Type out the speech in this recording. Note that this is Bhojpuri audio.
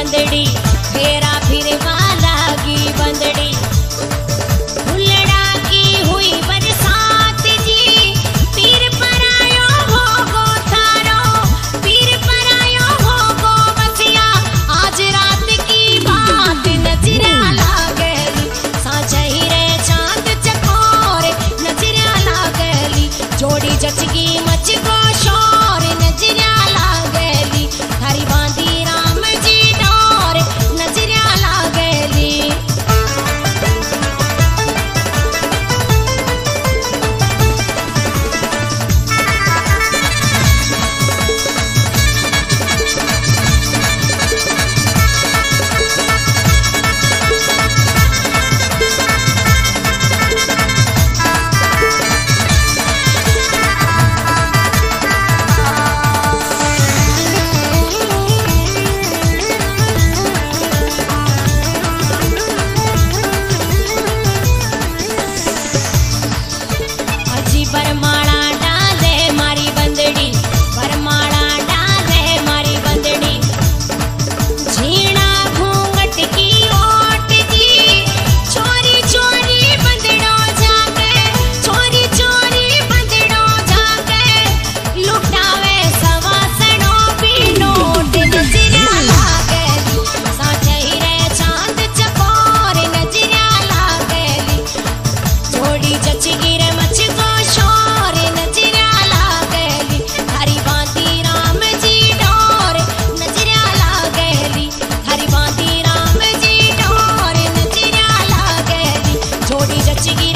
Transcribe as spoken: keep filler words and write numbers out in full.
बंदड़ी फेरा फिरवा लागी बंदड़ी हुलड़ा की हुई बरसात जी पीर पर आयो होगो थारो पीर पर आयो होगो बसिया आज रात की बात नजरा लागली साझही रे चांद चकोर नजरा लागली जोड़ी जचगी मच गो शोर नजरा लागली थारी बांधी राम जी डोर नजरा लागली अजी बरमाड़ा डाले मारी बंदड़ी बरमाड़ा डाले मारी बंदड़ी झीणा घूंघट की ओट जी चोरी चोरी बंदड़ो जाके चोरी चोरी बंदड़ो जाके लुटावे सवा सड़ो भी नोट नजरा लागली साझही रे चांद चकोर नजरा लागली जोड़ी जचगी रे मच गो शोर नजरा लागली हरी बांधी राम जी डोर नजरा लागली हरी बांधी राम जी डोर नजरा लागली जोड़ी जचगी